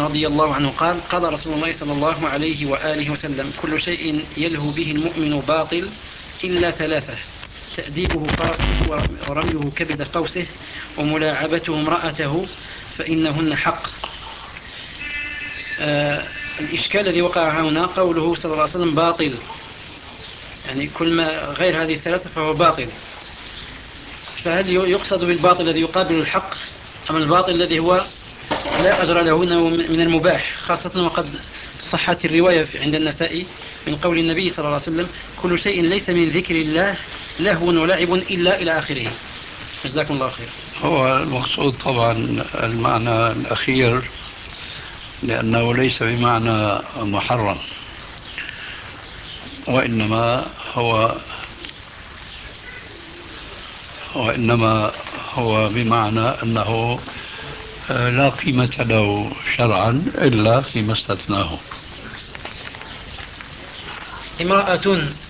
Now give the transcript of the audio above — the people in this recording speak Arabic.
رضي الله عنه قال: قال رسول الله صلى الله عليه وآله وسلم: كل شيء يلهو به المؤمن باطل إلا ثلاثة: تأديبه فرسه، ورميه كبد قوسه، وملاعبته امرأته، فإنهن حق. الإشكال الذي وقع هنا قوله صلى الله عليه وسلم باطل، يعني كل ما غير هذه الثلاثة فهو باطل. فهل يقصد بالباطل الذي يقابل الحق، أم الباطل الذي هو لا أجر له من المباح، خاصة وقد صحت الرواية عند النسائي من قول النبي صلى الله عليه وسلم: كل شيء ليس من ذكر الله لهو ولعب إلا إلى آخره. جزاكم الله خير. هو المقصود طبعا المعنى الأخير، لأنه ليس بمعنى محرم، وإنما هو بمعنى أنه لا قيمة له شرعا إلا فيما استثناه. امرأة